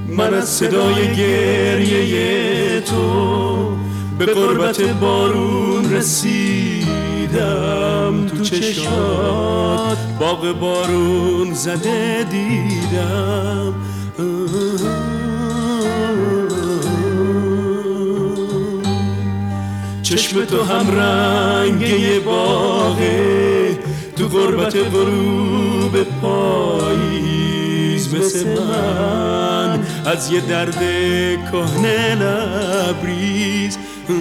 من از صدای گریه تو به قربت بارون رسیدم، تو چشات باغ بارون زده دیدم. چشم تو هم رنگه باغه، تو قربت غروب پاییز مثل من از یه درد کهنه لبریز.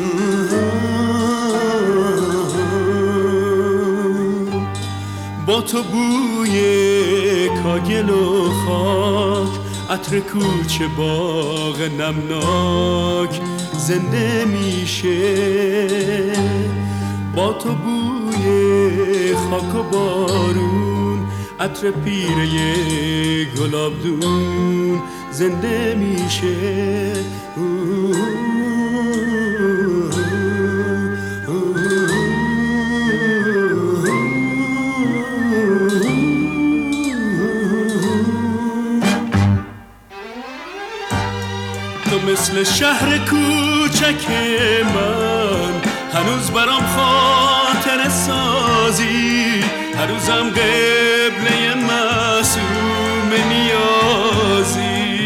با تو بوی کاگل و خاک، عطر کوچه باغ نمناک زنده میشه. با تو بوی خاک و بارون، عطر پیره گلابدون زنده میشه. تو مثل شهر کوچک من هنوز برام خاطره سازی، هنوزم قبله معصوم نیازی.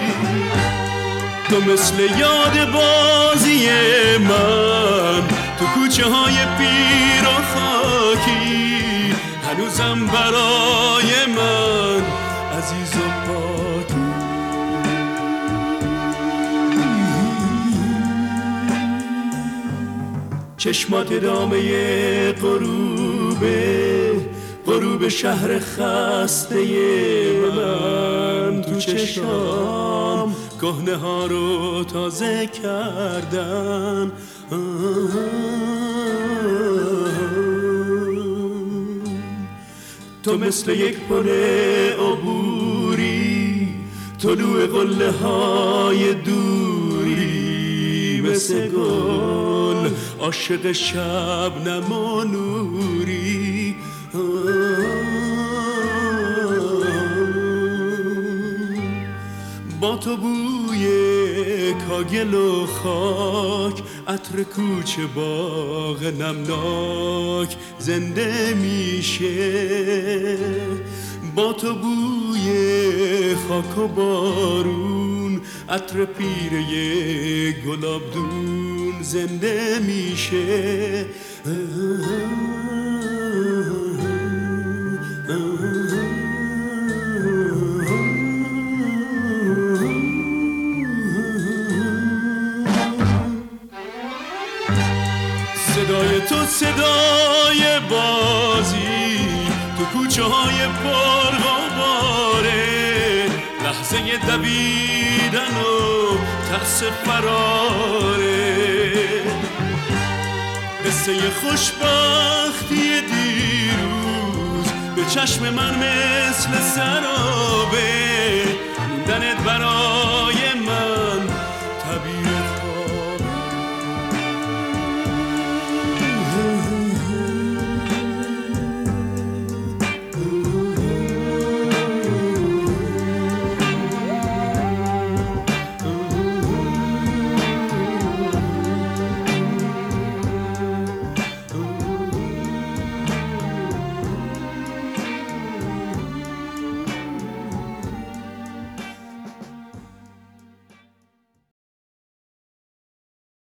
تو مثل یاد بازی من تو کوچه های پیر و خاکی، هنوزم برای من عزیز و پاکی. چشمات ادامه غروب شهر خسته من، تو چشام کهنه ها رو تازه کردن. تو مثل یک پل عبوری، طلوع قله های دوری مثل گل عاشق شبنم و نوری. با تو بوی کاگل و خاک، عطر کوچه باغ نمناک زنده میشه. با تو بوی خاک و بارون، عطر پیره گلابدون زنده میشه. صدای تو صدای بازی، تو کوچه های پرغباره، لحظه دویدن و ترس فراره. قصه خوشبختی دیروز به چشم من مثل سرابه،